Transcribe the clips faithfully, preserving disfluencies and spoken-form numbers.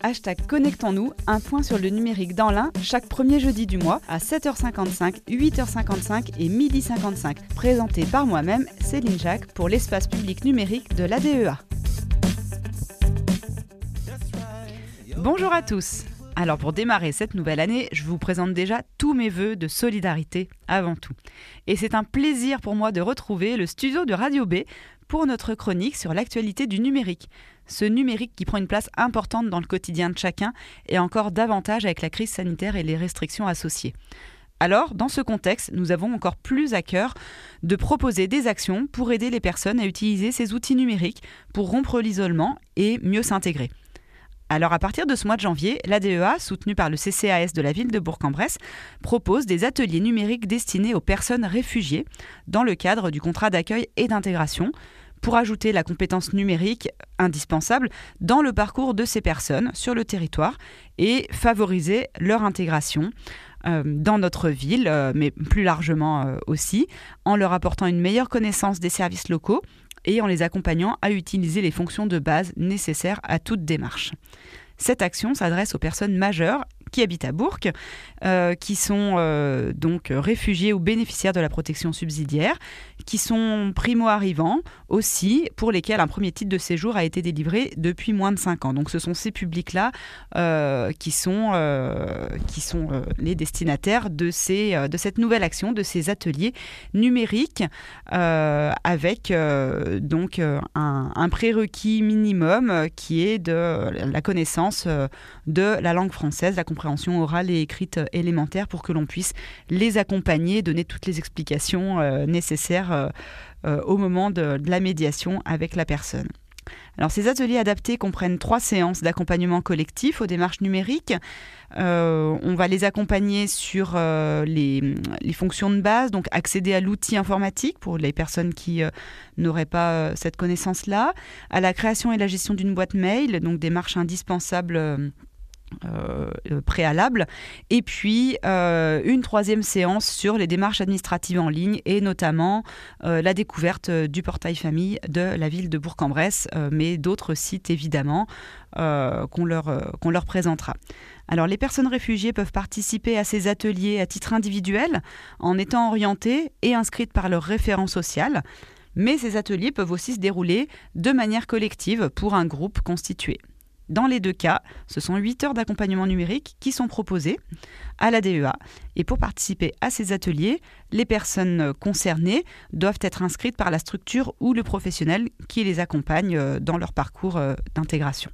hashtag Connectons-nous, un point sur le numérique dans l'Ain, chaque premier jeudi du mois à sept heures cinquante-cinq, huit heures cinquante-cinq et midi cinquante-cinq. Présenté par moi-même, Céline Jacques, pour l'espace public numérique de l'A D E A. Bonjour à tous. Alors pour démarrer cette nouvelle année, je vous présente déjà tous mes vœux de solidarité avant tout. Et c'est un plaisir pour moi de retrouver le studio de Radio B pour notre chronique sur l'actualité du numérique. Ce numérique qui prend une place importante dans le quotidien de chacun et encore davantage avec la crise sanitaire et les restrictions associées. Alors, dans ce contexte, nous avons encore plus à cœur de proposer des actions pour aider les personnes à utiliser ces outils numériques pour rompre l'isolement et mieux s'intégrer. Alors à partir de ce mois de janvier, l'A D E A, soutenue par le C C A S de la ville de Bourg-en-Bresse, propose des ateliers numériques destinés aux personnes réfugiées dans le cadre du contrat d'accueil et d'intégration pour ajouter la compétence numérique indispensable dans le parcours de ces personnes sur le territoire et favoriser leur intégration euh, dans notre ville, euh, mais plus largement euh, aussi, en leur apportant une meilleure connaissance des services locaux et en les accompagnant à utiliser les fonctions de base nécessaires à toute démarche. Cette action s'adresse aux personnes majeures qui habitent à Bourg, euh, qui sont euh, donc réfugiés ou bénéficiaires de la protection subsidiaire, qui sont primo-arrivants aussi, pour lesquels un premier titre de séjour a été délivré depuis moins de cinq ans. Donc ce sont ces publics-là euh, qui sont, euh, qui sont euh, les destinataires de, ces, euh, de cette nouvelle action, de ces ateliers numériques, euh, avec euh, donc euh, un, un prérequis minimum euh, qui est de la connaissance euh, de la langue française, la compréhension orale et écrite élémentaire pour que l'on puisse les accompagner, donner toutes les explications euh, nécessaires euh, euh, au moment de, de la médiation avec la personne. Alors, ces ateliers adaptés comprennent trois séances d'accompagnement collectif aux démarches numériques. Euh, on va les accompagner sur euh, les, les fonctions de base, donc accéder à l'outil informatique pour les personnes qui euh, n'auraient pas euh, cette connaissance-là, à la création et la gestion d'une boîte mail, donc démarche indispensable euh, Euh, préalable, et puis euh, une troisième séance sur les démarches administratives en ligne et notamment euh, la découverte du portail famille de la ville de Bourg-en-Bresse, euh, mais d'autres sites évidemment euh, qu'on leur, euh, qu'on leur présentera. Alors les personnes réfugiées peuvent participer à ces ateliers à titre individuel en étant orientées et inscrites par leur référent social, mais ces ateliers peuvent aussi se dérouler de manière collective pour un groupe constitué. Dans les deux cas, ce sont huit heures d'accompagnement numérique qui sont proposées à l'A D E A. Et pour participer à ces ateliers, les personnes concernées doivent être inscrites par la structure ou le professionnel qui les accompagne dans leur parcours d'intégration.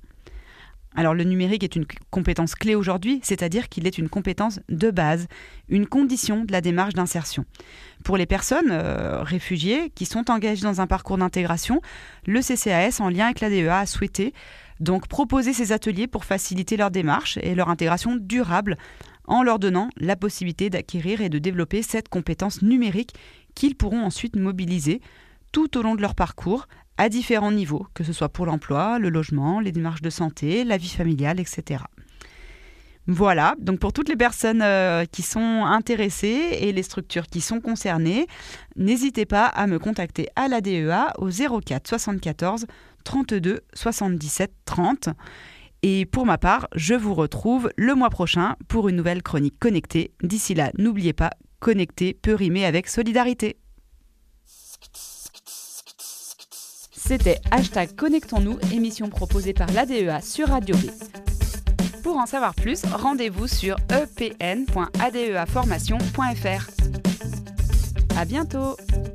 Alors le numérique est une compétence clé aujourd'hui, c'est-à-dire qu'il est une compétence de base, une condition de la démarche d'insertion. Pour les personnes euh, réfugiées qui sont engagées dans un parcours d'intégration, le C C A S, en lien avec l'A D E A, a souhaité donc proposer ces ateliers pour faciliter leur démarche et leur intégration durable en leur donnant la possibilité d'acquérir et de développer cette compétence numérique qu'ils pourront ensuite mobiliser tout au long de leur parcours à différents niveaux, que ce soit pour l'emploi, le logement, les démarches de santé, la vie familiale, et cetera. Voilà, donc pour toutes les personnes euh, qui sont intéressées et les structures qui sont concernées, n'hésitez pas à me contacter à l'A D E A au zéro quatre soixante-quatorze trente-deux soixante-dix-sept trente. Et pour ma part, je vous retrouve le mois prochain pour une nouvelle chronique connectée. D'ici là, n'oubliez pas, connecter peut rimer avec solidarité. C'était hashtag Connectons-nous, émission proposée par l'A D E A sur Radio B. Pour en savoir plus, rendez-vous sur e p n point a d e a formation point f r. À bientôt!